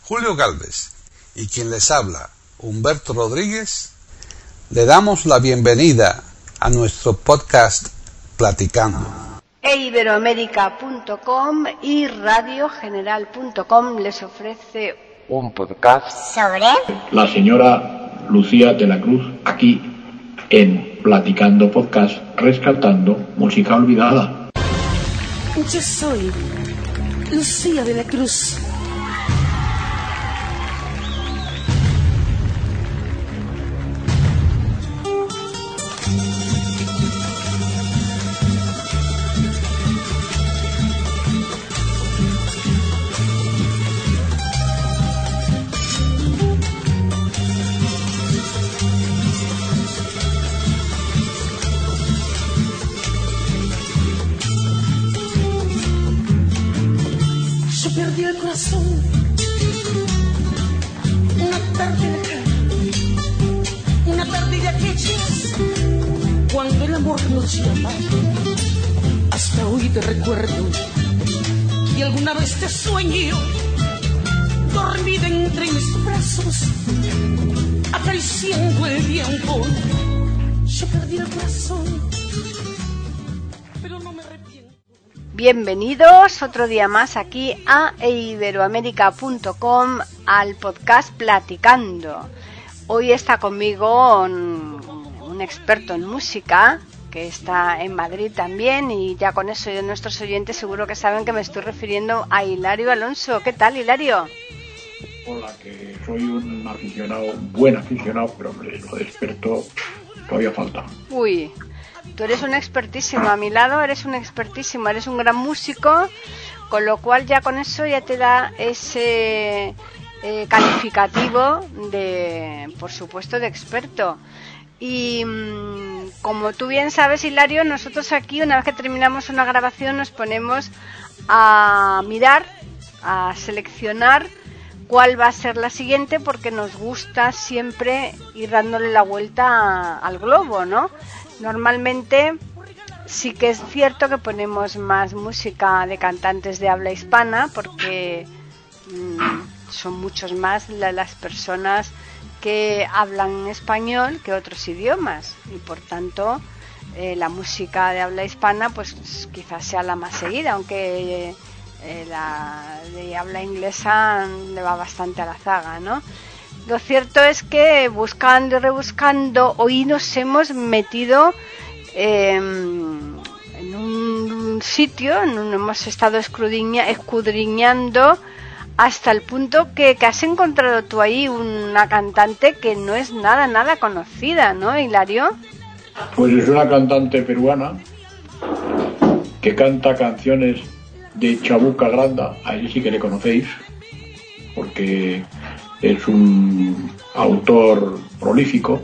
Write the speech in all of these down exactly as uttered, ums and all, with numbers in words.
Julio Galvez y quien les habla, Humberto Rodríguez, le damos la bienvenida a nuestro podcast Platicando. e iberoamérica punto com y radio general punto com les ofrece un podcast sobre la señora Lucía de la Cruz, aquí en Platicando Podcast, rescatando música olvidada. Yo soy Lucía de la Cruz. Perdí el corazón una tarde lejana, una tarde de aquellas cuando el amor nos llama. Hasta hoy te recuerdo y alguna vez te sueño dormida entre mis brazos, acariciando el viento. Yo perdí el corazón, pero no me arrepiento. Bienvenidos otro día más aquí a e iberoamérica punto com al podcast Platicando. Hoy está conmigo un, un experto en música que está en Madrid también, y ya con eso nuestros oyentes seguro que saben que me estoy refiriendo a Hilario Alonso. ¿Qué tal, Hilario? Hola, que soy un aficionado, un buen aficionado, pero hombre, lo de experto todavía falta. Uy, tú eres un expertísimo, a mi lado eres un expertísimo, eres un gran músico, con lo cual ya con eso ya te da ese eh, calificativo de, por supuesto, de experto. Y mmm, como tú bien sabes, Hilario, nosotros aquí una vez que terminamos una grabación nos ponemos a mirar, a seleccionar cuál va a ser la siguiente, porque nos gusta siempre ir dándole la vuelta a, al globo, ¿no? Normalmente sí que es cierto que ponemos más música de cantantes de habla hispana, porque mmm, son muchos más la, las personas que hablan español que otros idiomas, y por tanto eh, la música de habla hispana pues quizás sea la más seguida, aunque eh, la de habla inglesa le va bastante a la zaga, ¿no? Lo cierto es que buscando y rebuscando hoy nos hemos metido eh, en un sitio, en un, hemos estado escudriña, escudriñando hasta el punto que, que has encontrado tú ahí una cantante que no es nada, nada conocida, ¿no, Hilario? Pues es una cantante peruana que canta canciones de Chabuca Granda, a él sí que le conocéis, porque es un autor prolífico,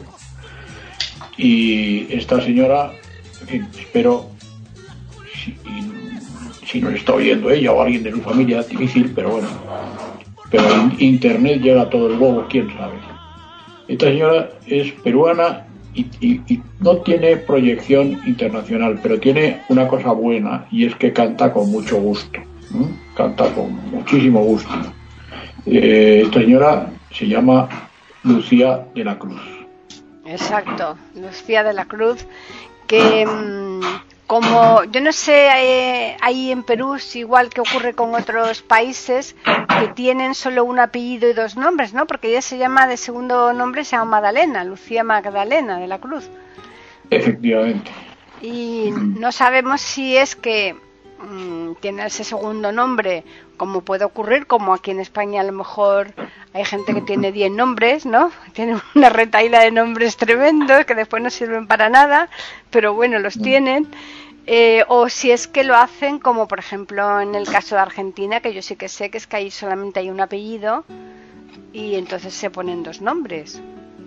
y esta señora, en fin, espero, si, si nos está oyendo ella o alguien de su familia, difícil, pero bueno, pero en internet llega a todo el globo, quién sabe. Esta señora es peruana y, y, y no tiene proyección internacional, pero tiene una cosa buena, y es que canta con mucho gusto, ¿eh? Canta con muchísimo gusto. Eh, esta señora se llama Lucía de la Cruz. Exacto, Lucía de la Cruz, que mmm, como yo no sé, eh, ahí en Perú es igual que ocurre con otros países que tienen solo un apellido y dos nombres, ¿no? Porque ella se llama, de segundo nombre se llama Magdalena, Lucía Magdalena de la Cruz. Efectivamente. Y no sabemos si es que mmm, tiene ese segundo nombre, como puede ocurrir, como aquí en España a lo mejor hay gente que tiene diez nombres, ¿no? Tienen una retahíla de nombres tremendos que después no sirven para nada, pero bueno, los tienen. Eh, o si es que lo hacen como por ejemplo en el caso de Argentina, que yo sí que sé que es que ahí solamente hay un apellido y entonces se ponen dos nombres.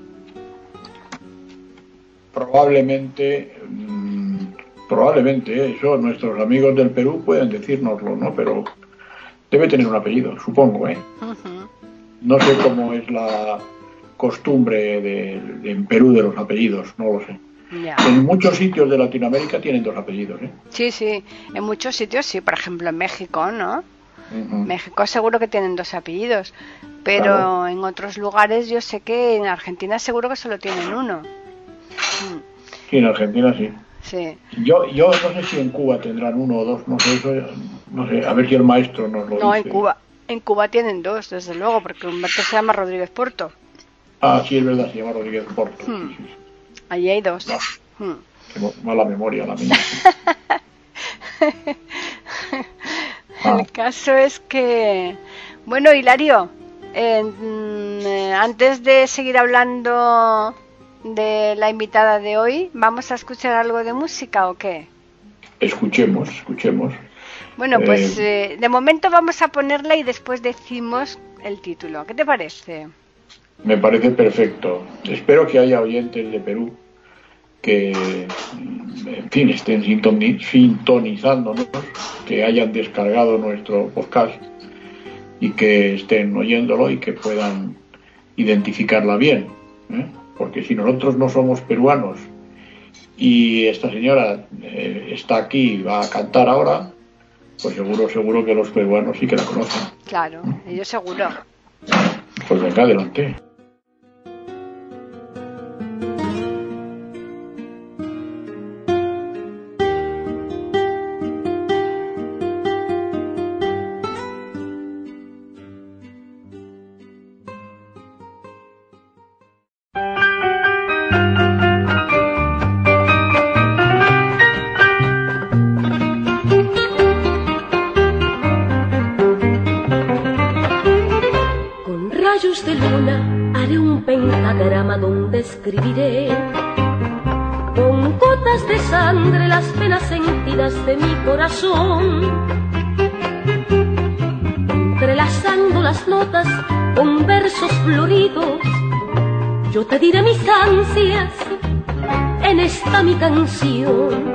Probablemente, mmm, probablemente eso nuestros amigos del Perú pueden decírnoslo, ¿no? Pero debe tener un apellido, supongo, ¿eh? Uh-huh. No sé cómo es la costumbre de, de, en Perú de los apellidos, no lo sé. Ya. En muchos sitios de Latinoamérica tienen dos apellidos, ¿eh? Sí, sí, en muchos sitios sí, por ejemplo en México, ¿no? Uh-huh. México seguro que tienen dos apellidos, pero Claro. en otros lugares yo sé que en Argentina seguro que solo tienen uno. Mm, Sí, en Argentina sí. Sí, Yo, yo no sé si en Cuba tendrán uno o dos, no sé, eso, no sé, a ver si el maestro nos lo no, en dice. Cuba, en Cuba tienen dos, desde luego, porque Humberto se llama Rodríguez Porto. Ah, sí, es verdad, se llama Rodríguez Porto. Hmm. Sí, sí, sí. Allí hay dos. No, Mm. qué mo- mala memoria la mía. Ah. El caso es que, bueno, Hilario, eh, mm, eh, antes de seguir hablando de la invitada de hoy, ¿vamos a escuchar algo de música o qué? Escuchemos, escuchemos. Bueno, pues Eh, eh, de momento vamos a ponerla y después decimos el título. ¿Qué te parece? Me parece perfecto. Espero que haya oyentes de Perú que, en fin, estén sintoni- sintonizándonos, que hayan descargado nuestro podcast y que estén oyéndolo y que puedan identificarla bien, ¿eh? Porque si nosotros no somos peruanos y esta señora eh, está aquí y va a cantar ahora, pues seguro, seguro que los peruanos sí que la conocen. Claro, yo seguro. Pues venga, adelante. Con rayos de luna haré un pentagrama donde escribiré con gotas de sangre las penas sentidas de mi corazón, entrelazando las notas con versos floridos. Yo te diré mis ansias en esta mi canción,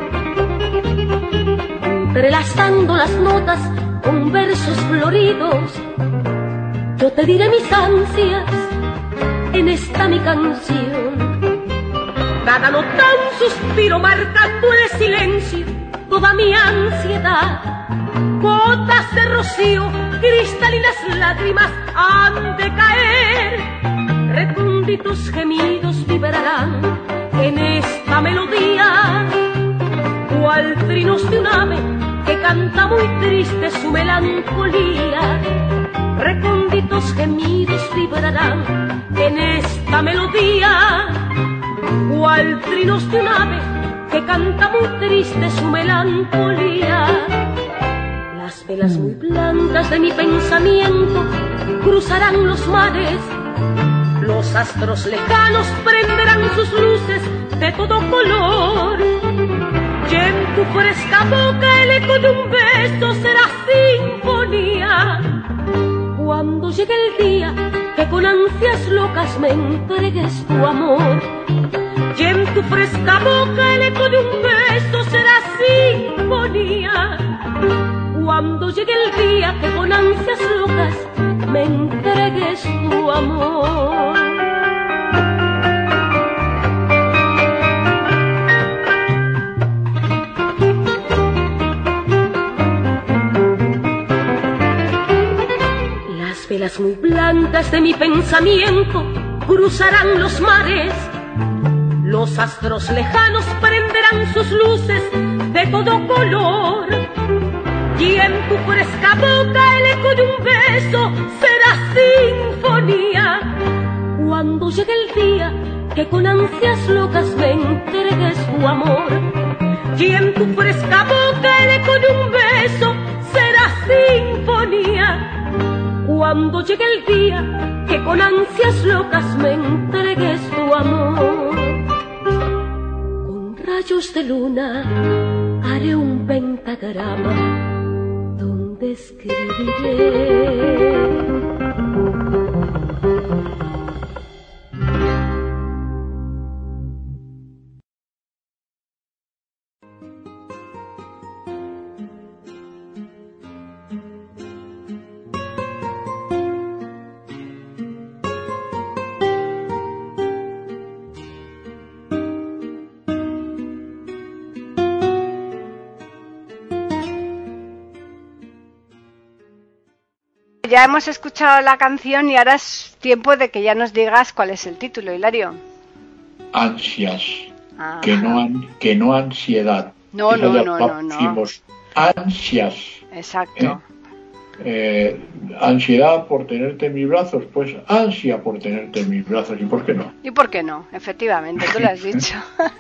entrelazando las notas con versos floridos. Yo te diré mis ansias en esta mi canción. Cada nota un suspiro marcando el silencio, toda mi ansiedad. Gotas de rocío, cristalinas lágrimas han de caer. Recónditos gemidos vibrarán en esta melodía, cual trinos de un ave que canta muy triste su melancolía. Recónditos gemidos vibrarán en esta melodía, cual trinos de un ave que canta muy triste su melancolía. Las velas muy blancas de mi pensamiento cruzarán los mares, los astros lejanos prenderán sus luces de todo color, y en tu fresca boca el eco de un beso será sinfonía. Cuando llegue el día que con ansias locas me entregues tu amor, y en tu fresca boca el eco de un beso será sinfonía. Cuando llegue el día que con ansias locas me entregues tu amor. Las velas muy blancas de mi pensamiento cruzarán los mares, los astros lejanos prenderán sus luces de todo color, y en tu fresca boca el eco de un beso será sinfonía. Cuando llegue el día que con ansias locas me entregues tu amor, y en tu fresca boca el eco de un beso será sinfonía. Cuando llegue el día que con ansias locas me entregues tu amor, con rayos de luna haré un pentagrama donde escribiré. ya hemos escuchado la canción y ahora es tiempo de que ya nos digas cuál es el título, Hilario. Ansias, que no, an, que no ansiedad. No, no, no, no, no. Ansias. Exacto. ¿Eh? Eh, ansiedad por tenerte en mis brazos, pues ansia por tenerte en mis brazos, ¿y por qué no? ¿Y por qué no? Efectivamente, tú lo has dicho.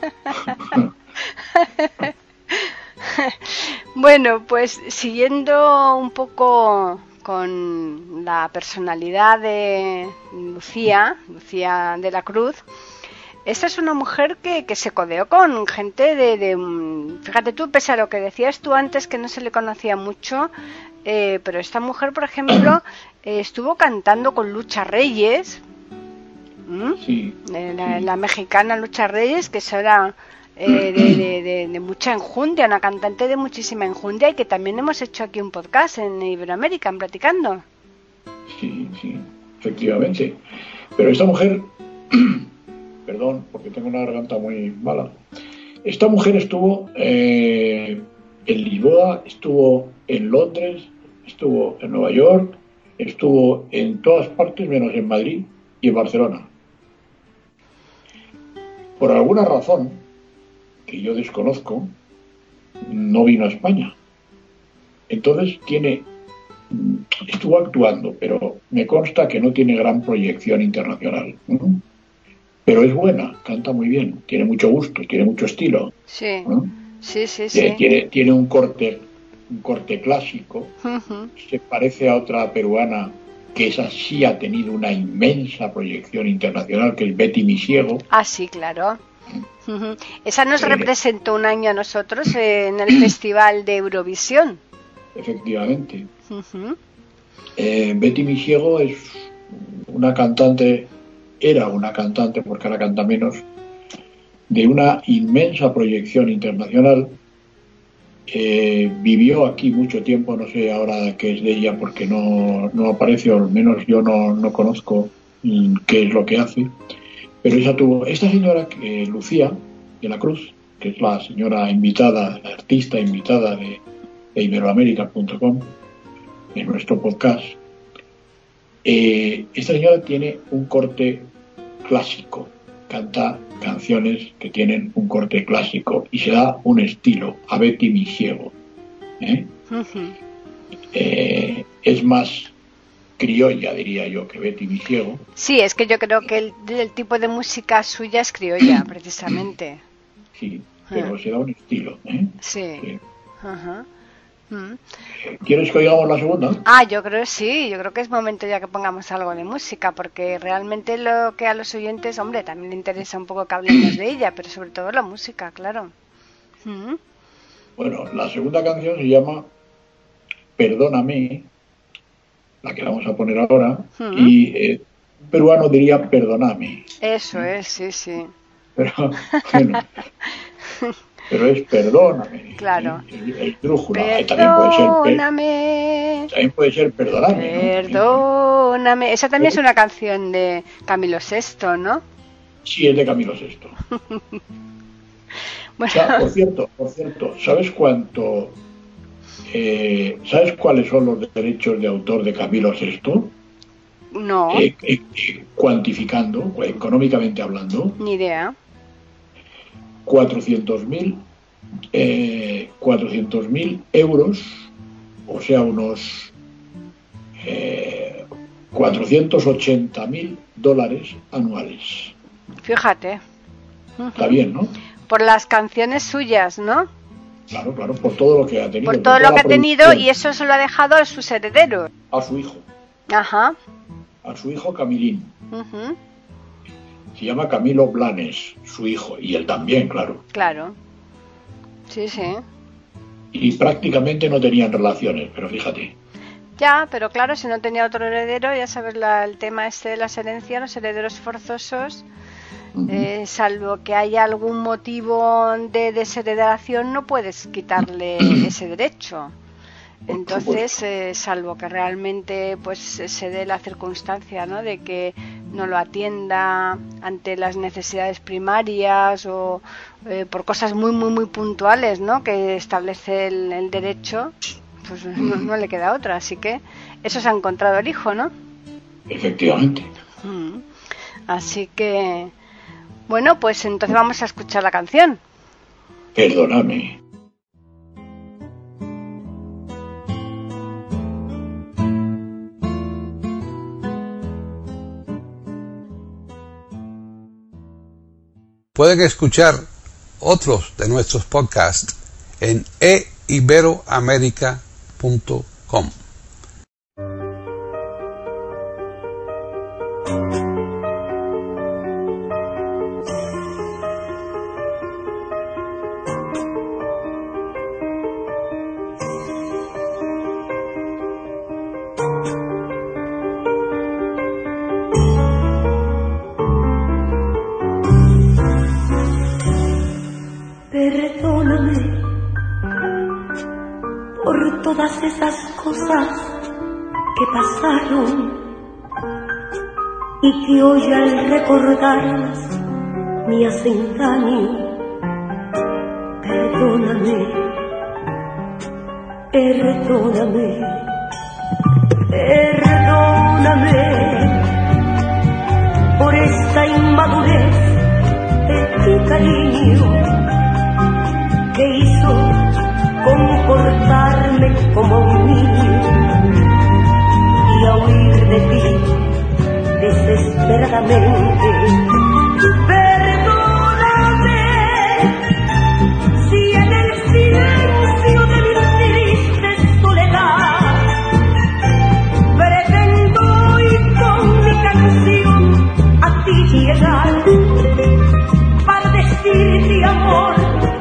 Bueno, pues siguiendo un poco con la personalidad de Lucía, Lucía de la Cruz, esta es una mujer que, que se codeó con gente de, de... Fíjate tú, pese a lo que decías tú antes, que no se le conocía mucho, eh, pero esta mujer, por ejemplo, eh, estuvo cantando con Lucha Reyes, ¿Mm? Sí, la, sí. la mexicana Lucha Reyes, que eso era eh, de, de, de, de mucha enjundia, una cantante de muchísima enjundia, y que también hemos hecho aquí un podcast en Iberoamérica, en Platicando. Sí, sí, efectivamente. Pero esta mujer... Perdón, porque tengo una garganta muy mala. Esta mujer estuvo eh, en Lisboa, estuvo en Londres, estuvo en Nueva York, estuvo en todas partes menos en Madrid y en Barcelona. Por alguna razón que yo desconozco, no vino a España. Entonces tiene, estuvo actuando, pero me consta que no tiene gran proyección internacional. ¿no? Pero es buena, canta muy bien, tiene mucho gusto, tiene mucho estilo. Sí, ¿no? sí, sí, Tiene, sí. tiene, tiene un corte, un corte clásico. Uh-huh. Se parece a otra peruana que esa sí ha tenido una inmensa proyección internacional, que es Betty Misiego. Ah, sí, claro. Uh-huh. Esa nos Eh, representó un año a nosotros en el Festival de Eurovisión. Efectivamente. Uh-huh. Eh, Betty Misiego es una cantante, era una cantante, porque ahora canta menos, de una inmensa proyección internacional. Eh, vivió aquí mucho tiempo, no sé ahora qué es de ella porque no, no aparece, o al menos yo no, no conozco mm, qué es lo que hace, pero ella tuvo, esta señora eh, Lucía de la Cruz, que es la señora invitada, la artista invitada de, de iberoamérica punto com, en nuestro podcast, eh, esta señora tiene un corte clásico, canta canciones que tienen un corte clásico y se da un estilo a Betty Misiego. ¿eh? Uh-huh. Eh, es más criolla, diría yo, que Betty Misiego. Sí, es que yo creo que el, el tipo de música suya es criolla, precisamente. Sí, pero uh-huh. se da un estilo. ¿eh? Sí. sí. Uh-huh. Uh-huh. ¿Quieres que oigamos la segunda? Ah, yo creo sí, yo creo que es momento ya que pongamos algo de música, porque realmente lo que a los oyentes, hombre, también le interesa un poco que hablemos de ella, pero sobre todo la música, claro. Uh-huh. Bueno, la segunda canción se llama Perdóname, la que vamos a poner ahora, uh-huh. y eh, un peruano diría perdóname. Eso es, sí, sí. Pero, bueno, pero es perdóname. Claro. El, el drújula. Perdóname. También puede ser, per, también puede ser perdóname. Perdóname. ¿no? Esa también es una canción de Camilo Sesto, ¿no? Sí, es de Camilo Sesto. Bueno. O sea, por cierto, por cierto, ¿sabes cuánto? Eh, ¿Sabes cuáles son los derechos de autor de Camilo Sesto? No. Eh, eh, eh, cuantificando, económicamente hablando. Ni idea. cuatrocientos mil eh, cuatrocientos mil euros, o sea, unos eh, cuatrocientos ochenta mil dólares anuales. Fíjate. Está bien, ¿no? Por las canciones suyas, ¿no? Claro, claro, por todo lo que ha tenido. Por todo lo que ha tenido, y eso se lo ha dejado a sus herederos. A su hijo. Ajá. A su hijo Camilín. Uh-huh. Se llama Camilo Blanes, su hijo, y él también, claro. Claro. Sí, sí. Y prácticamente no tenían relaciones, pero fíjate. Ya, pero claro, si no tenía otro heredero, ya sabes la, el tema este de las herencias, los herederos forzosos, uh-huh. eh, salvo que haya algún motivo de desheredación, no puedes quitarle ese derecho. Entonces, eh, salvo que realmente pues se dé la circunstancia, ¿no?, de que no lo atienda ante las necesidades primarias o eh, por cosas muy muy muy puntuales, ¿no?, que establece el, el derecho, pues no, no le queda otra, así que eso se ha encontrado el hijo, ¿no? Efectivamente. Mm. Así que, bueno, pues entonces vamos a escuchar la canción. Perdóname. Pueden escuchar otros de nuestros podcasts en e iberoamerica punto com. Perdóname por todas esas cosas que pasaron y que hoy al recordarlas me hacen daño. Perdóname, perdóname, perdóname por esta inmadurez de tu cariño que hizo comportarme como un niño y a huir de ti desesperadamente. Perdóname si en el silencio de mi triste soledad pretendo ir con mi canción a ti llegar para decirte amor.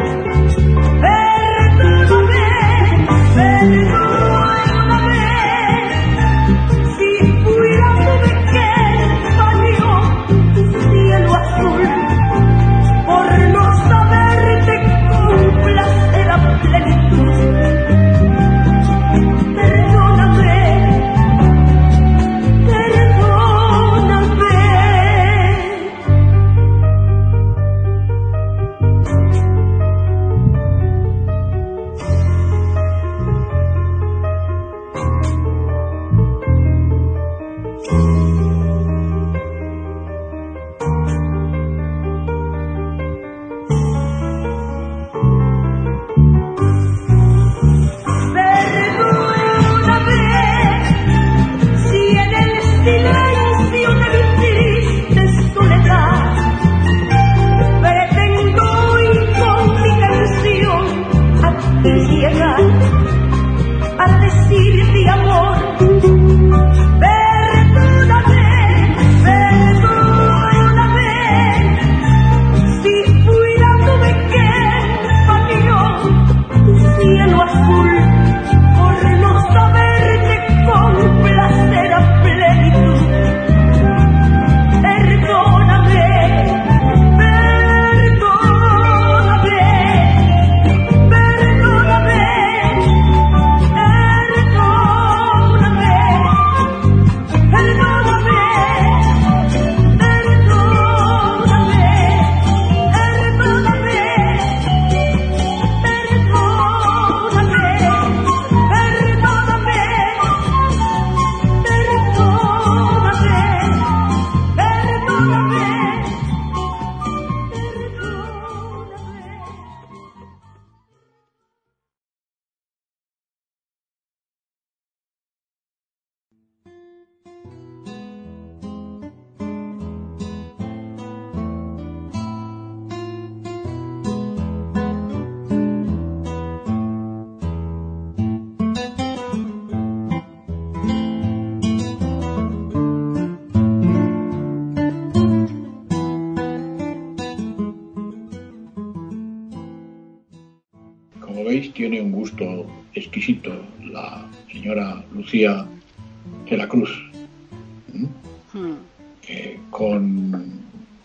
Tiene un gusto exquisito la señora Lucía de la Cruz, ¿Mm? Hmm. eh, con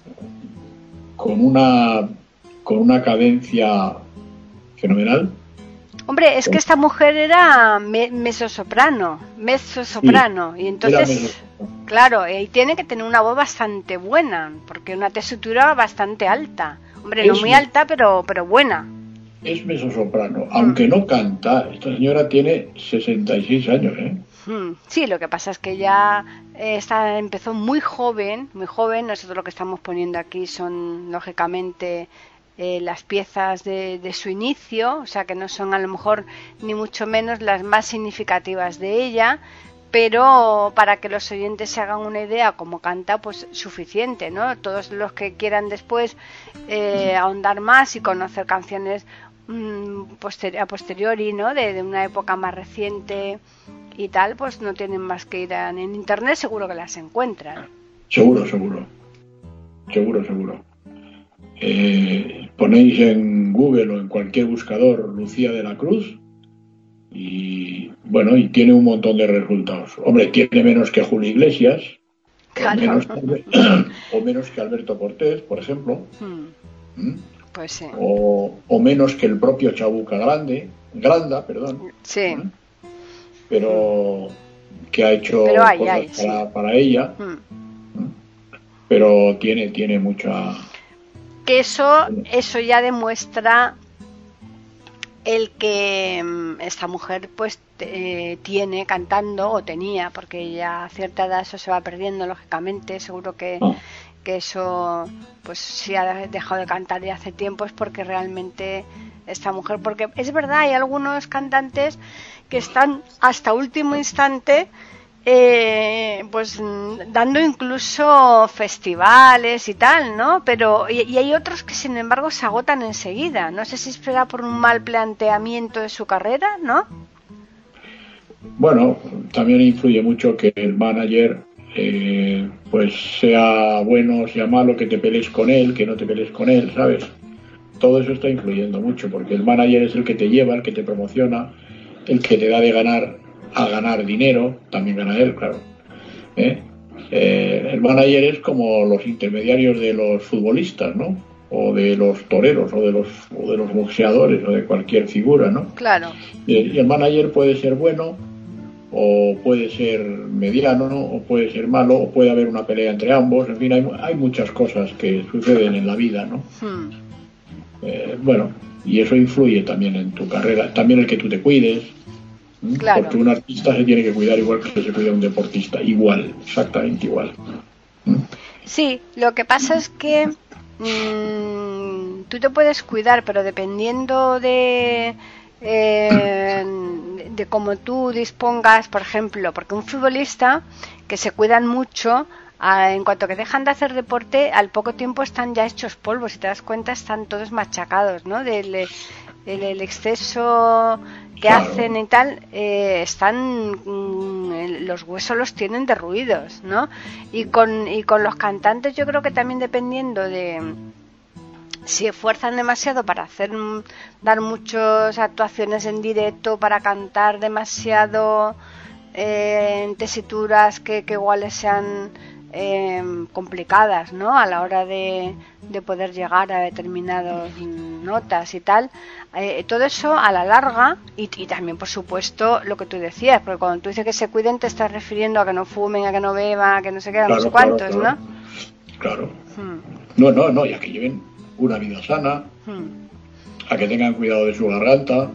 con una con una cadencia fenomenal. Hombre, es que esta mujer era me, mezzosoprano, mezzosoprano, sí, y entonces, claro, y tiene que tener una voz bastante buena, porque una tesitura bastante alta. Hombre, no muy alta, pero pero buena. es mezzosoprano, aunque no canta. Esta señora tiene sesenta y seis años, ¿eh? Sí, lo que pasa es que ya esta empezó muy joven, muy joven. Nosotros lo que estamos poniendo aquí son, lógicamente, eh, las piezas de, de su inicio, o sea que no son a lo mejor ni mucho menos las más significativas de ella, pero para que los oyentes se hagan una idea cómo canta, pues suficiente, ¿no? Todos los que quieran después eh, ahondar más y conocer canciones mmm, posteri- a posteriori, ¿no? De, de una época más reciente y tal, pues no tienen más que ir a, en internet, seguro que las encuentran. Seguro, seguro. Seguro, seguro. Eh, ponéis en Google o en cualquier buscador Lucía de la Cruz y bueno, y tiene un montón de resultados. Hombre, tiene menos que Julio Iglesias, claro. o, menos que, o menos que Alberto Cortés, por ejemplo. Hmm. ¿Mm? Pues sí. O, o menos que el propio Chabuca Grande, Granda, perdón. Sí. ¿Eh? Pero que ha hecho Pero hay, cosas hay, para, sí. para ella. Hmm. Pero tiene, tiene mucha... Que eso, eso ya demuestra el que esta mujer pues eh, tiene cantando, o tenía, porque ya a cierta edad eso se va perdiendo, lógicamente. Seguro que, Ah. que eso, pues si ha dejado de cantar ya hace tiempo es porque realmente esta mujer, porque es verdad, hay algunos cantantes que están hasta último instante eh, pues dando incluso festivales y tal, ¿no? Pero y, y hay otros que sin embargo se agotan enseguida. No sé si será por un mal planteamiento de su carrera, ¿no? Bueno, también influye mucho que el manager eh, pues sea bueno o sea malo, que te pelees con él, que no te pelees con él, ¿sabes? Todo eso está influyendo mucho, porque el manager es el que te lleva, el que te promociona, el que te da de ganar a ganar dinero, también gana él, claro. ¿Eh? Eh, el manager es como los intermediarios de los futbolistas, ¿no? O de los toreros, o de los, o de los boxeadores, o de cualquier figura, ¿no? Claro. Y el manager puede ser bueno, o puede ser mediano, ¿no? O puede ser malo, o puede haber una pelea entre ambos. En fin, hay, hay muchas cosas que suceden en la vida, ¿no? Hmm. Eh, bueno, y eso influye también en tu carrera, también el que tú te cuides. Claro. Porque un artista se tiene que cuidar igual que se cuida un deportista, igual, exactamente igual. Sí, lo que pasa es que mmm, tú te puedes cuidar, pero dependiendo de eh, de cómo tú dispongas, por ejemplo, porque un futbolista que se cuidan mucho, a, en cuanto que dejan de hacer deporte, al poco tiempo están ya hechos polvo. Si te das cuenta, están todos machacados, ¿no? Del el, el exceso que Claro. hacen y tal, eh, están mmm, los huesos los tienen derruidos, ¿no? Y con y con los cantantes yo creo que también, dependiendo de si esfuerzan demasiado para hacer dar muchas actuaciones en directo, para cantar demasiado eh, en tesituras que, que igual sean eh, complicadas, ¿no? A la hora de, de poder llegar a determinadas notas y tal, eh, todo eso a la larga, y, y también por supuesto lo que tú decías, porque cuando tú dices que se cuiden te estás refiriendo a que no fumen, a que no beban, a que no se quedan, Claro, no sé claro, cuántos, claro. ¿no? Claro. Hmm. No, no, no, y a que lleven una vida sana, Hmm. a que tengan cuidado de su garganta,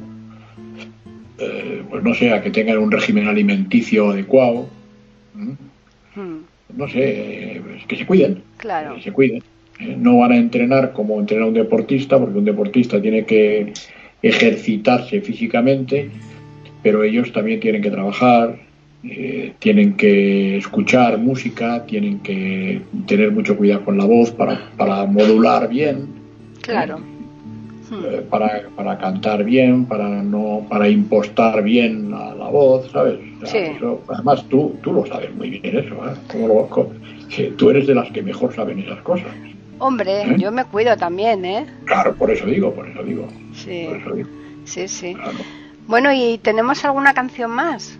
eh, pues no sé, a que tengan un régimen alimenticio adecuado. ¿Mm? Hmm. No sé, eh, pues que se cuiden, Claro. que se cuiden. Eh, no van a entrenar como entrena un deportista, porque un deportista tiene que ejercitarse físicamente, pero ellos también tienen que trabajar, eh, tienen que escuchar música, tienen que tener mucho cuidado con la voz para, para modular bien, Claro. eh, para, para cantar bien, para no para impostar bien la, la voz, ¿sabes? O sea, Sí. eso, además tú tú lo sabes muy bien eso, ¿eh? Como lo, co- que tú eres de las que mejor saben esas cosas. Hombre, ¿Eh? yo me cuido también, ¿eh? Claro, por eso digo, por eso digo. Sí, Por eso digo. sí, sí. Claro. Bueno, ¿y tenemos alguna canción más?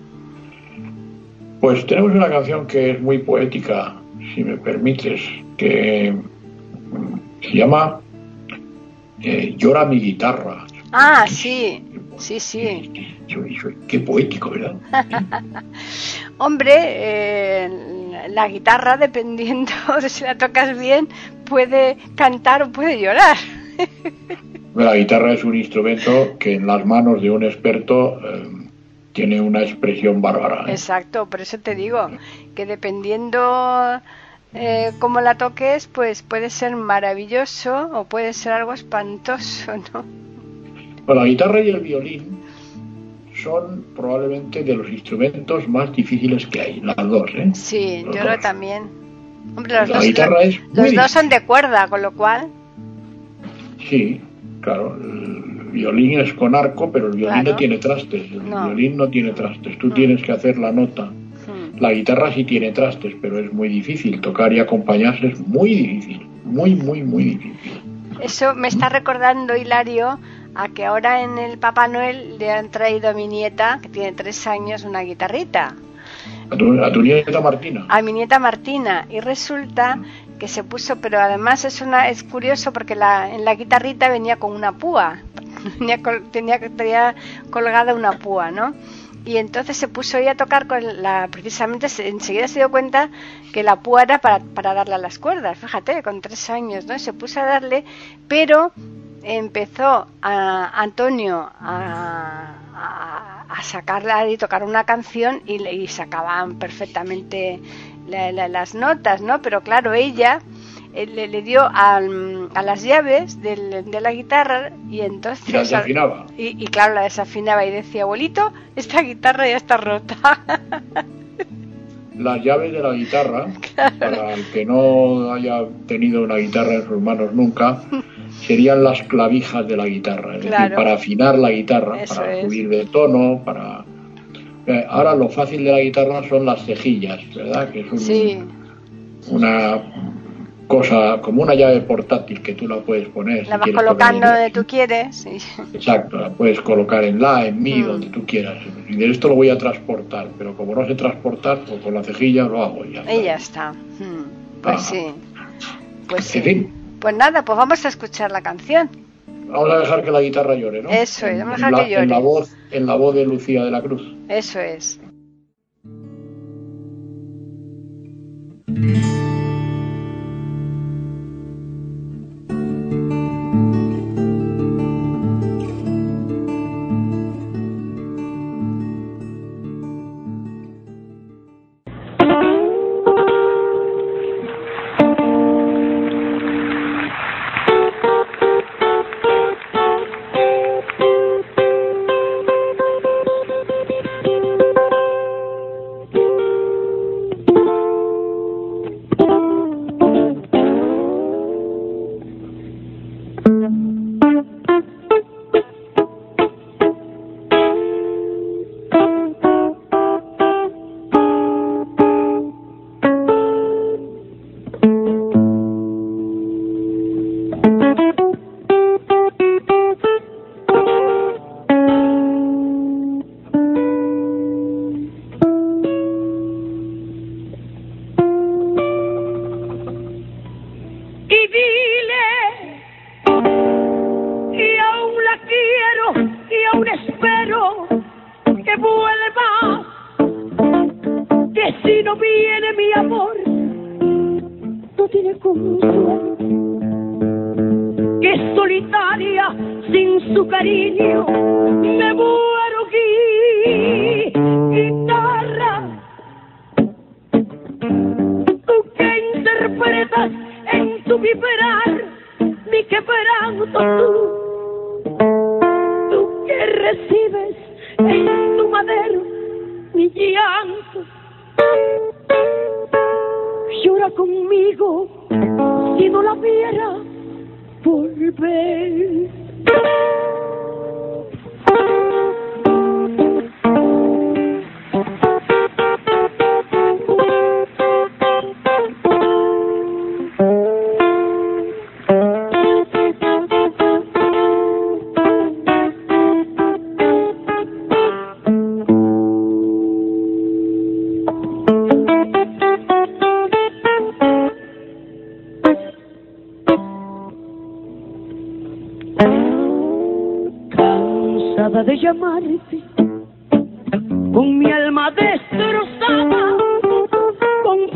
Pues tenemos una canción que es muy poética, si me permites, que se llama eh, Llora mi guitarra. Ah, sí, sí, sí. Soy- soy- Qué poético, ¿verdad? Hombre, eh, la guitarra, dependiendo de si la tocas bien, puede cantar o puede llorar. La guitarra es un instrumento que en las manos de un experto eh, tiene una expresión bárbara, ¿eh? Exacto, por eso te digo que dependiendo eh, cómo la toques, pues puede ser maravilloso o puede ser algo espantoso, ¿no? Bueno, la guitarra y el violín son probablemente de los instrumentos más difíciles que hay, las dos, ¿eh? Sí, los yo dos. lo también. Hombre, los la dos, guitarra los, es muy los dos difícil. son de cuerda, con lo cual... Sí, claro, el violín es con arco, pero el violín Claro. no tiene trastes, el No. violín no tiene trastes, tú Mm. tienes que hacer la nota. Hmm. La guitarra sí tiene trastes, pero es muy difícil, tocar y acompañarse es muy difícil, muy, muy, muy difícil. Eso me está recordando, Hilario, a que ahora en el Papá Noel le han traído a mi nieta, que tiene tres años, una guitarrita. A tu, a tu nieta Martina. A mi nieta Martina. Y resulta que se puso, pero además es una es curioso porque la, en la guitarrita venía con una púa. Tenía, col, tenía, tenía colgada una púa, ¿no? Y entonces se puso ella a tocar con la, precisamente se, enseguida se dio cuenta que la púa era para, para darle a las cuerdas, fíjate, con tres años, ¿no? Se puso a darle, pero empezó a Antonio a, a, a sacarla y tocar una canción y, y sacaban perfectamente la, la, las notas, ¿no? Pero claro, ella le, le dio a, a las llaves del, de la guitarra y entonces y la desafinaba y, y claro, la desafinaba y decía, abuelito, esta guitarra ya está rota. Las llaves de la guitarra, claro. Para el que no haya tenido una guitarra en sus manos nunca, serían las clavijas de la guitarra, es claro. decir, para afinar la guitarra, Eso para es. subir de tono, para... Eh, ahora lo fácil de la guitarra son las cejillas, ¿verdad? Que es un, sí. una cosa, como una llave portátil que tú la puedes poner. La si vas colocando donde tú quieres. Sí. Exacto, la puedes colocar en la, en mi, mm. donde tú quieras. Y de esto lo voy a transportar, pero como no sé transportar, pues con la cejilla lo hago y ya está. Y ya está. Hmm. Pues ah. sí. Pues sí. En fin. Pues nada, pues vamos a escuchar la canción. Vamos a dejar que la guitarra llore, ¿no? Eso es, vamos a dejar la, que llore. En la voz, en la voz de Lucía de la Cruz. Eso es. De llamarte, con mi alma destrozada,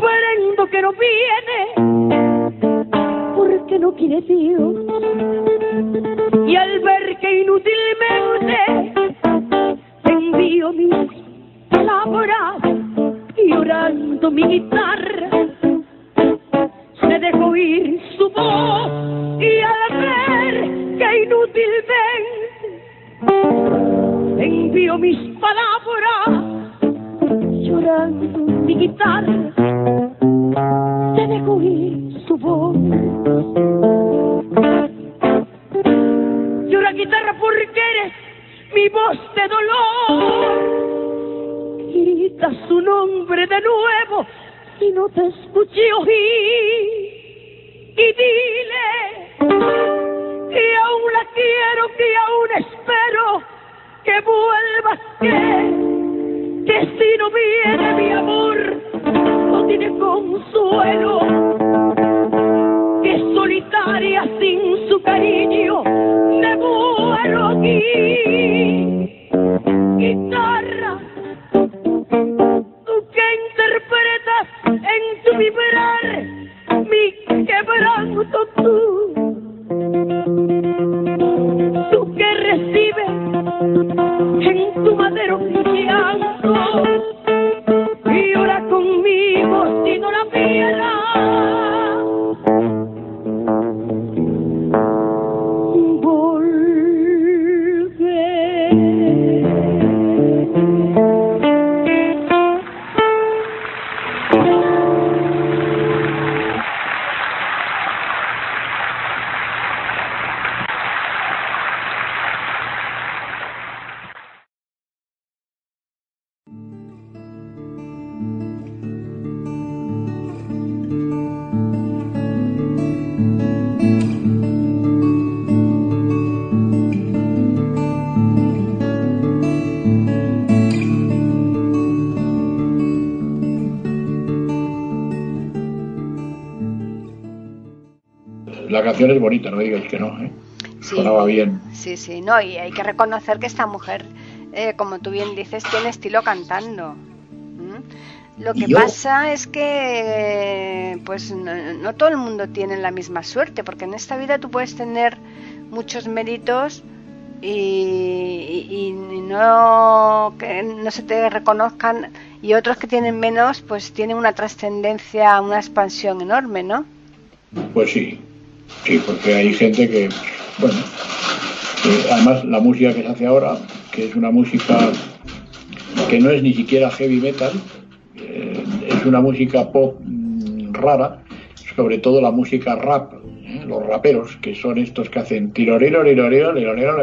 comprendo que no viene, porque no quiere Dios Y al ver que inútilmente te envío mis palabras, llorando mi guitarra, se dejó oír su voz. Y al ver que inútilmente te envío mis palabras, llorando mi guitarra, se dejó oír su voz. Llora guitarra porque eres mi voz de dolor. Grita su nombre de nuevo y no te escuché oír. Y dile que aún la quiero, que aún espero que vuelvas, que, que si no viene mi amor no tiene consuelo, que solitaria sin su cariño me muero aquí. Guitarra, tú que interpretas en tu vibrar mi quebranto, tú, tú que recibes en tu madero mi llanto, y llora conmigo si no la pierdas. La canción es bonita, no digáis que no, ¿eh? Sí, Sonaba bien. Sí, sí, no, y hay que reconocer que esta mujer, eh, como tú bien dices, tiene estilo cantando. ¿Mm? Lo que Yo... pasa es que, pues, no, no todo el mundo tiene la misma suerte, porque en esta vida tú puedes tener muchos méritos y, y, y no que no se te reconozcan, y otros que tienen menos, pues tienen una trascendencia, una expansión enorme, ¿no? Pues sí. Sí, porque hay gente que, bueno, que además la música que se hace ahora, que es una música que no es ni siquiera heavy metal, eh, es una música pop mmm, rara, sobre todo la música rap, ¿eh? Los raperos, que son estos que hacen tiroriro, tiroriro, tiroriro,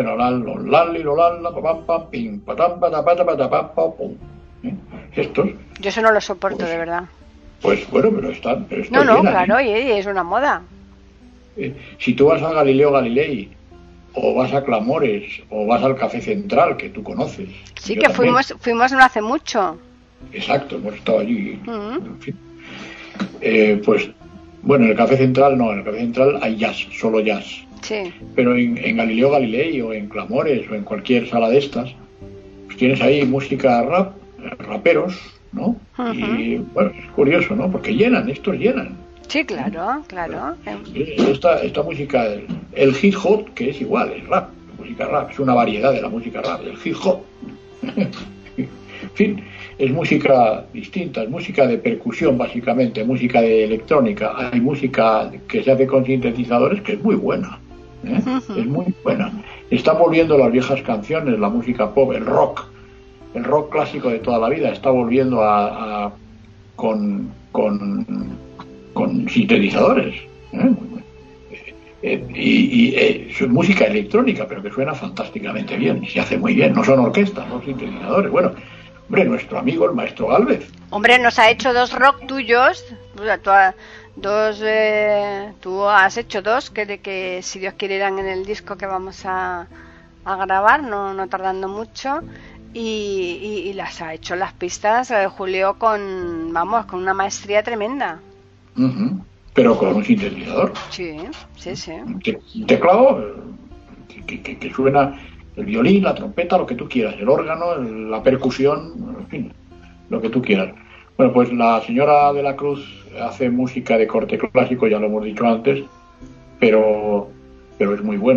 estos. Yo eso no lo soporto, pues, de verdad. Pues bueno, pero están... Pero no, no, llenan, claro, ¿eh? y es una moda. Eh, si tú vas a Galileo Galilei, o vas a Clamores, o vas al Café Central, que tú conoces. Sí, que fuimos fuimos no hace mucho. Exacto, hemos estado allí. Uh-huh. En fin. eh, pues, bueno, en el Café Central no, en el Café Central hay jazz, solo jazz. Sí. Pero en, en Galileo Galilei, o en Clamores, o en cualquier sala de estas, pues tienes ahí música rap, raperos, ¿no? Uh-huh. Y, bueno, es curioso, ¿no? Porque llenan, estos llenan. Sí, claro, claro. Esta, esta música, el hip hop, que es igual, es rap, música rap, es una variedad de la música rap, el hip hop. En fin, es música distinta, es música de percusión básicamente, música de electrónica, hay música que se hace con sintetizadores que es muy buena, ¿eh? Uh-huh. Es muy buena. Están volviendo las viejas canciones, la música pop, el rock, el rock clásico de toda la vida, está volviendo a, a con... con con sintetizadores, ¿eh? Eh, y, y eh, es música electrónica, pero que suena fantásticamente bien, se hace muy bien, no son orquestas, son sintetizadores. Bueno, hombre, nuestro amigo el maestro Gálvez. Hombre, nos ha hecho dos rock tuyos, tú, dos, eh, tú has hecho dos, que, de que si Dios quiere irán en el disco que vamos a, a grabar, no, no tardando mucho. Y, y, y las ha hecho las pistas, eh, Julio, con, vamos, con una maestría tremenda. Uh-huh. Pero con un sintetizador. Sí, sí, sí. Un te- teclado que, que, que suena el violín, la trompeta, lo que tú quieras, el órgano, el, la percusión, en fin, lo que tú quieras. Bueno, pues la señora de la Cruz hace música de corte clásico, ya lo hemos dicho antes, pero, pero es muy buena,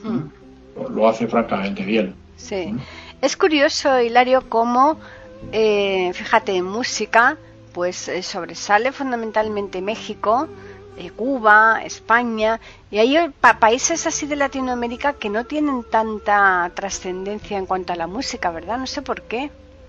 Mm. Lo, lo hace francamente bien. Sí. ¿Mm? Es curioso, Hilario, cómo, eh, fíjate, en música, pues eh, sobresale fundamentalmente México, eh, Cuba, España, y hay pa- países así de Latinoamérica que no tienen tanta trascendencia en cuanto a la música, ¿verdad? No sé por qué.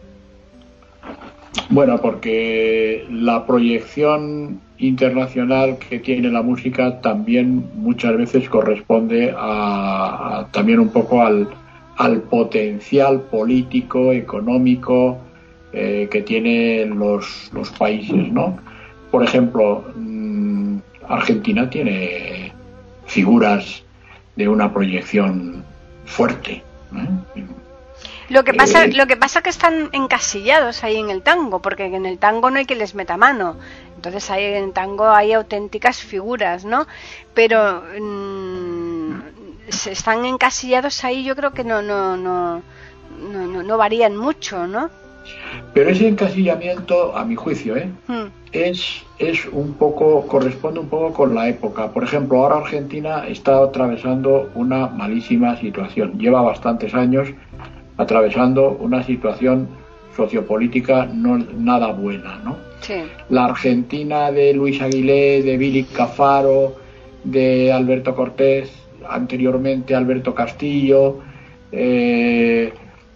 Bueno, porque la proyección internacional que tiene la música también muchas veces corresponde a, a también un poco al, al potencial político, económico eh, que tienen los, los países, ¿no? Por ejemplo, mmm, Argentina tiene figuras de una proyección fuerte, ¿eh? Lo que pasa, Eh, lo que pasa que están encasillados ahí en el tango, porque en el tango no hay que les meta mano. Entonces ahí en el tango hay auténticas figuras, ¿no? Pero mmm, se están encasillados ahí, yo creo que no, no, no, no, no, no varían mucho, ¿no? Pero ese encasillamiento, a mi juicio, ¿eh? Hmm. es, es un poco, corresponde un poco con la época. Por ejemplo, ahora Argentina está atravesando una malísima situación. Lleva bastantes años atravesando una situación sociopolítica no nada buena, ¿no? Sí. La Argentina de Luis Aguilé, de Billy Cafaro, de Alberto Cortés, anteriormente Alberto Castillo, eh,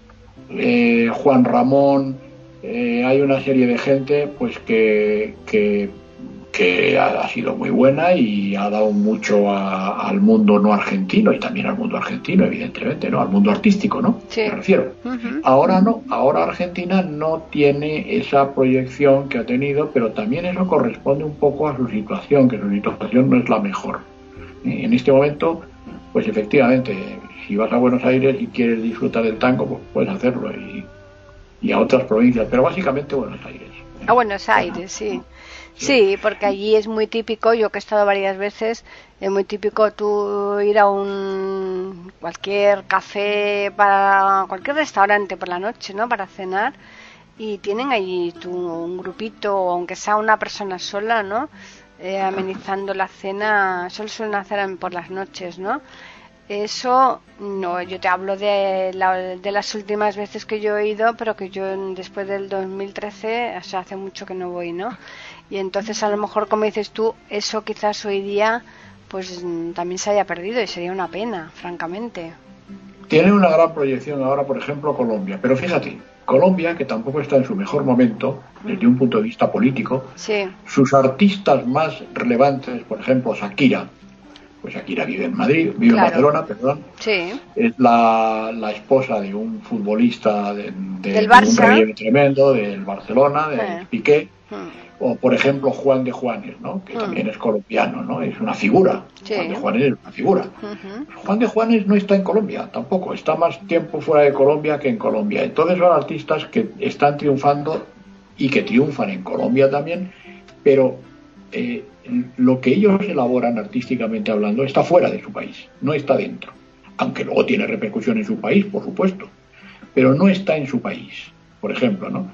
eh, Juan Ramón, eh, hay una serie de gente pues que, que, que ha, ha sido muy buena y ha dado mucho a, al mundo no argentino y también al mundo argentino, evidentemente, ¿no? Al mundo artístico, ¿no? Sí. Me refiero. Uh-huh. Ahora no, ahora Argentina no tiene esa proyección que ha tenido, pero también eso corresponde un poco a su situación, que su situación no es la mejor. En este momento, pues efectivamente, si vas a Buenos Aires y quieres disfrutar del tango, pues puedes hacerlo, y, y a otras provincias, pero básicamente Buenos Aires. A Buenos Aires, sí. Sí, porque allí es muy típico, yo que he estado varias veces, es muy típico tú ir a un cualquier café, para cualquier restaurante por la noche, ¿no? Para cenar, y tienen allí tú, un grupito, aunque sea una persona sola, ¿no? Eh, amenizando la cena, eso lo suelen hacer por las noches, ¿no? Eso, no, yo te hablo de, la, de las últimas veces que yo he ido, pero que yo después del dos mil trece, o sea, hace mucho que no voy, ¿no? Y entonces a lo mejor, como dices tú, eso quizás hoy día pues también se haya perdido y sería una pena, francamente. Tiene una gran proyección ahora, por ejemplo, Colombia, pero fíjate, Colombia, que tampoco está en su mejor momento desde un punto de vista político, sí. Sus artistas más relevantes, por ejemplo, Shakira, pues Shakira vive en Madrid, vive claro. en Barcelona, perdón, sí. es la, la esposa de un futbolista de, de, del de un relieve tremendo, del Barcelona, de eh. Piqué, hmm. o por ejemplo Juan de Juanes, ¿no? Que hmm. también es colombiano, ¿no? Es una figura, sí. Juan de Juanes es una figura. Uh-huh. Juan de Juanes no está en Colombia, tampoco, está más tiempo fuera de Colombia que en Colombia. Entonces son artistas que están triunfando y que triunfan en Colombia también, pero eh, lo que ellos elaboran artísticamente hablando está fuera de su país, no está dentro, aunque luego tiene repercusión en su país, por supuesto, pero no está en su país, por ejemplo, ¿no?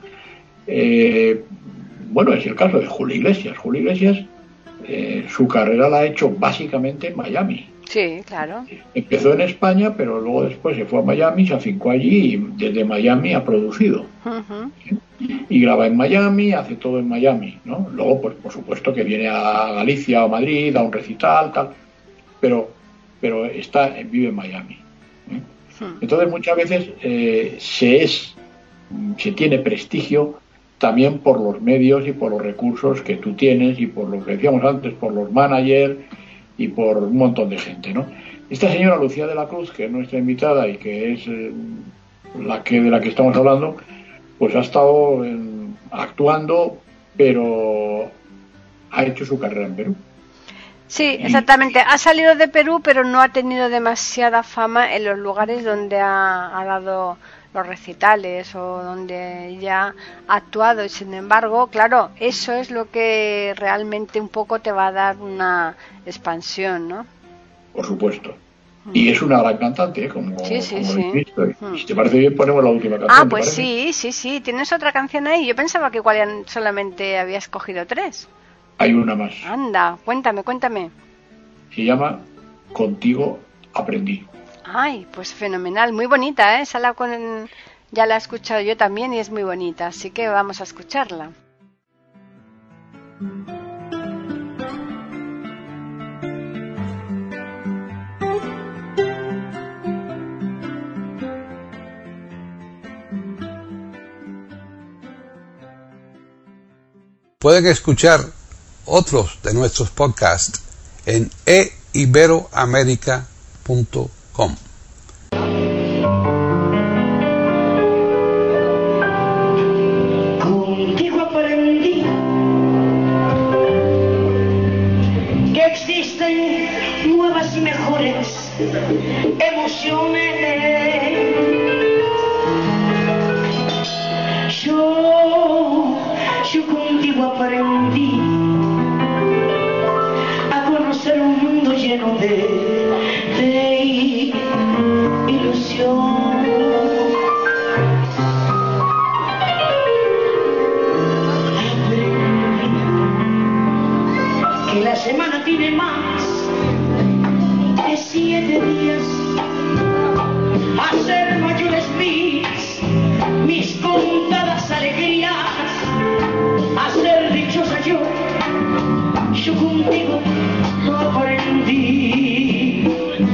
Eh, bueno, es el caso de Julio Iglesias. Julio Iglesias, eh, su carrera la ha hecho básicamente en Miami. Sí, claro. Empezó en España, pero luego después se fue a Miami, se afincó allí y desde Miami ha producido. Uh-huh. ¿Sí? Y graba en Miami, hace todo en Miami, ¿no? Luego, pues por supuesto que viene a Galicia o Madrid, a un recital, tal, pero, pero está, vive en Miami. ¿eh? Uh-huh. Entonces muchas veces eh, se es, se tiene prestigio también por los medios y por los recursos que tú tienes y por lo que decíamos antes, por los managers y por un montón de gente, ¿no? Esta señora Lucía de la Cruz, que es nuestra invitada y que es eh, la que de la que estamos hablando, pues ha estado eh, actuando, pero ha hecho su carrera en Perú. Sí, exactamente. Ha salido de Perú, pero no ha tenido demasiada fama en los lugares donde ha, ha dado los recitales o donde ya ha actuado, y sin embargo, claro, eso es lo que realmente un poco te va a dar una expansión, ¿no? Por supuesto. Y es una gran cantante, ¿eh? como, sí, sí, como sí. habéis visto. Y si te parece bien, ponemos la última canción. Ah, pues sí, sí, sí. ¿Tienes otra canción ahí? Yo pensaba que igual solamente habías cogido tres. Hay una más. Anda, cuéntame, cuéntame. Se llama Contigo aprendí. Ay, pues fenomenal, muy bonita, ¿eh? Esa la con... ya la he escuchado yo también y es muy bonita, así que vamos a escucharla. Pueden escuchar otros de nuestros podcasts en e iberoamerica punto com. Contigo aprendí que existen nuevas y mejores emociones. Yo, yo contigo aprendí a conocer un mundo lleno de, de ilusión. Que la semana tiene más de siete días, hacer mayores mis, mis contadas alegrías, hacer dichosa yo, yo contigo lo aprendí.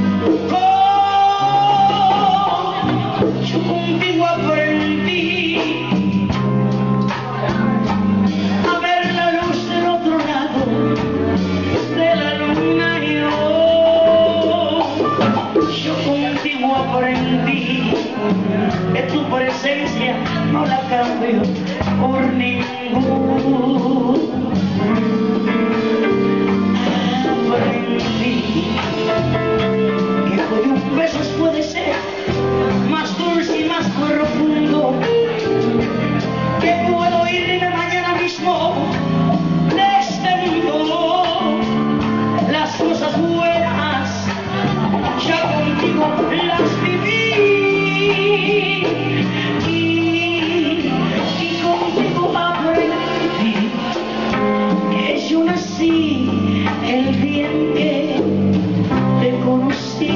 Oh, yo contigo aprendí a ver la luz del otro lado de la luna. Yo, yo contigo aprendí que tu presencia no la cambio por ningún. Aprendí que con un beso puede ser más dulce y más profundo, que puedo irme mañana mismo de este mundo. Las cosas buenas ya contigo las viví y, y contigo aprendí que yo nací el día en que te conocí.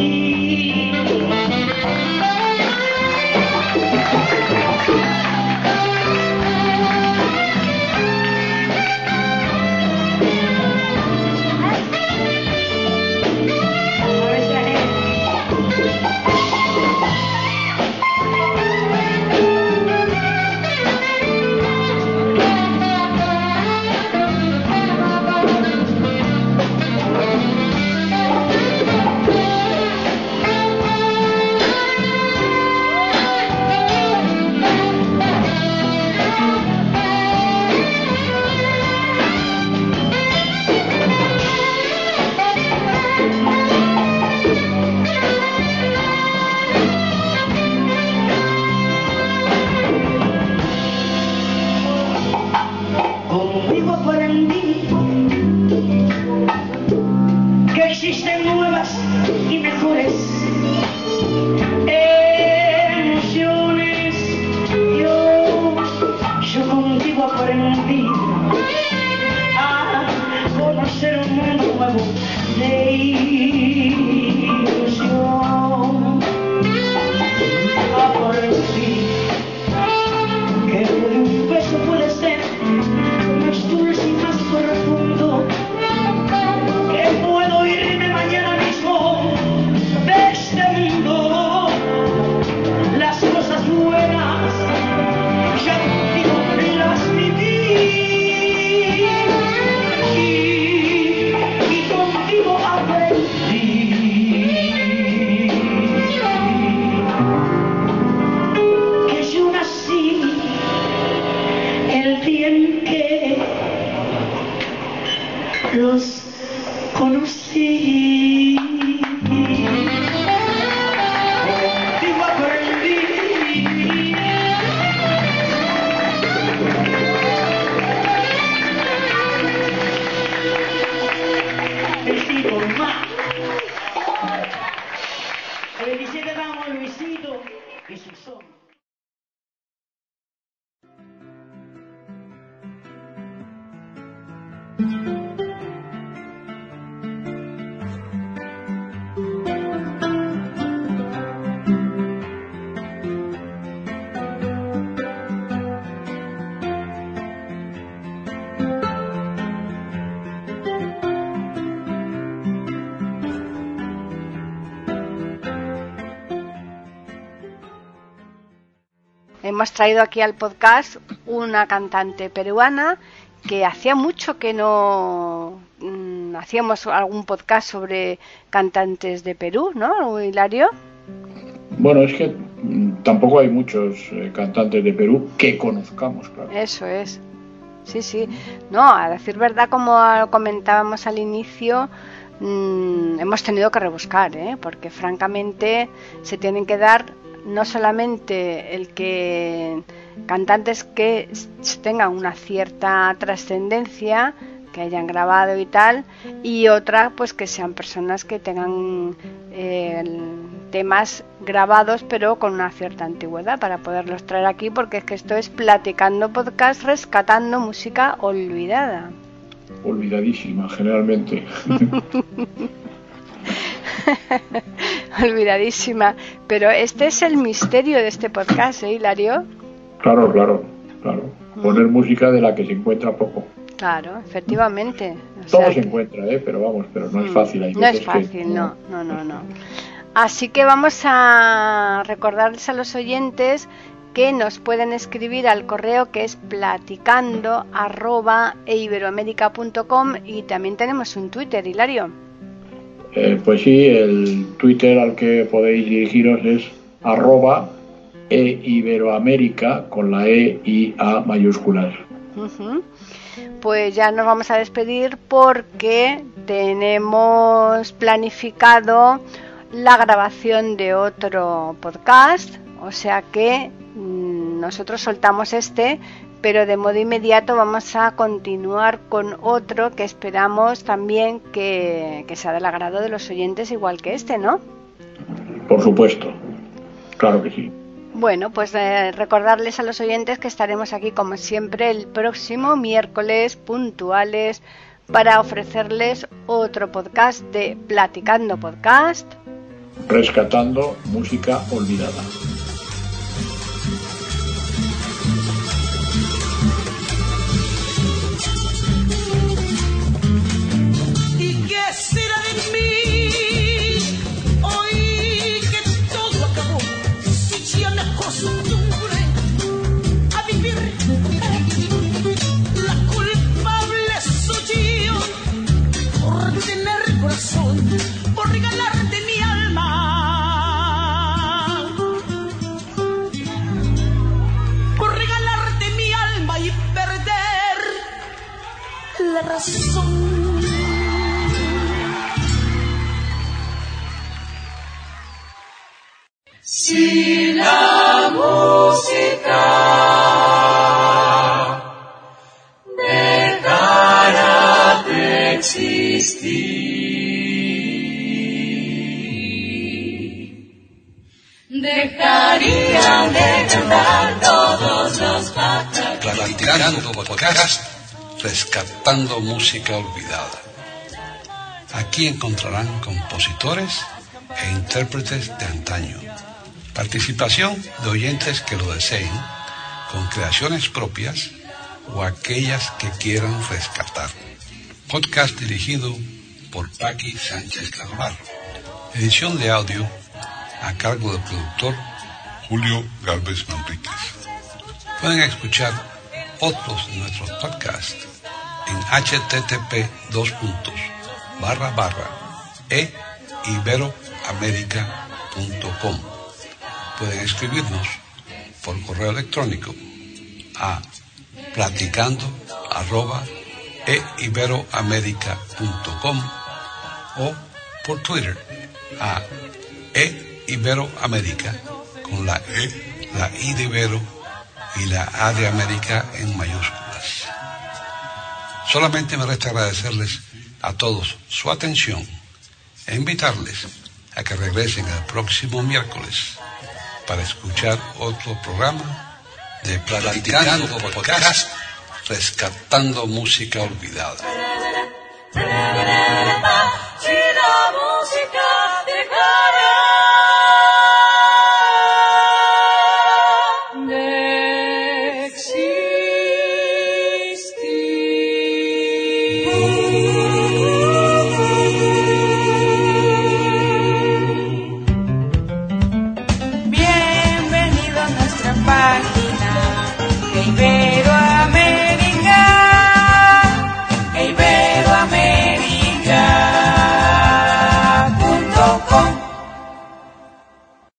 Contigo aprendí que existen nuevas y mejores emociones. Yo, yo contigo aprendí a conocer un mundo nuevo de ilusión. Aprendí que un beso puede ser más dulce y más profundo, que puedo irme mañana mismo de este mundo. Las cosas buenas ya contigo las viví y, y contigo aprendí que yo nací el día en que los conocí. Contigo aprendí Luisito más. El veintisiete vamos a Luisito y su son. hemos traído aquí al podcast una cantante peruana que hacía mucho que no mmm, hacíamos algún podcast sobre cantantes de Perú, ¿no, Hilario? Bueno, es que mmm, tampoco hay muchos eh, cantantes de Perú que conozcamos, claro. Eso es. Sí, sí. No, a decir verdad, como comentábamos al inicio, mmm, hemos tenido que rebuscar, ¿eh? Porque francamente se tienen que dar no solamente el que cantantes que tengan una cierta trascendencia, que hayan grabado y tal, y otra pues que sean personas que tengan eh, temas grabados pero con una cierta antigüedad para poderlos traer aquí, porque es que esto es Platicando Podcast, rescatando música olvidada. Olvidadísima, generalmente. Olvidadísima, pero este es el misterio de este podcast, ¿eh, Hilario? Claro, claro, claro. Poner mm. música de la que se encuentra poco. Claro, efectivamente. O Todo sea, se encuentra, ¿eh? Pero vamos, pero no es fácil. Hay no es fácil, que... no, no, no, no. Así que vamos a recordarles a los oyentes que nos pueden escribir al correo que es platicando arroba eiberoamerica punto com, y también tenemos un Twitter, Hilario. Eh, pues sí, el Twitter al que podéis dirigiros es arroba eiberoamerica con la E y A mayúsculas. Uh-huh. Pues ya nos vamos a despedir porque tenemos planificado la grabación de otro podcast, o sea que mmm, nosotros soltamos este, pero de modo inmediato vamos a continuar con otro que esperamos también que, que sea del agrado de los oyentes igual que este, ¿no? Por supuesto, claro que sí. Bueno, pues eh, recordarles a los oyentes que estaremos aquí como siempre el próximo miércoles puntuales para ofrecerles otro podcast de Platicando Podcast, rescatando música olvidada. ¿Y qué será de mí hoy que todo acabó? Si ya me acostumbré a vivir, la culpable soy yo por tener corazón, por regalarte mi alma, por regalarte mi alma y perder la razón. Si la música dejara de existir, dejarían de cantar todos los pájaros. Platicando Podcast, rescatando música olvidada. Aquí encontrarán compositores e intérpretes de antaño. Participación de oyentes que lo deseen, con creaciones propias o aquellas que quieran rescatar. Podcast dirigido por Paqui Sánchez Carvalho. Edición de audio a cargo del productor Julio Gálvez Manríquez. Pueden escuchar otros de nuestros podcasts en http dos puntos barra barra e iberoamerica punto com. Pueden escribirnos por correo electrónico a platicando arroba eiberoamerica punto com o por Twitter a eiberoamerica con la E, la I de Ibero y la A de América en mayúsculas. Solamente me resta agradecerles a todos su atención e invitarles a que regresen el próximo miércoles para escuchar otro programa de Platicando Podcast, rescatando música olvidada. Si la música dejara de existir. Bienvenido a nuestra página. baby.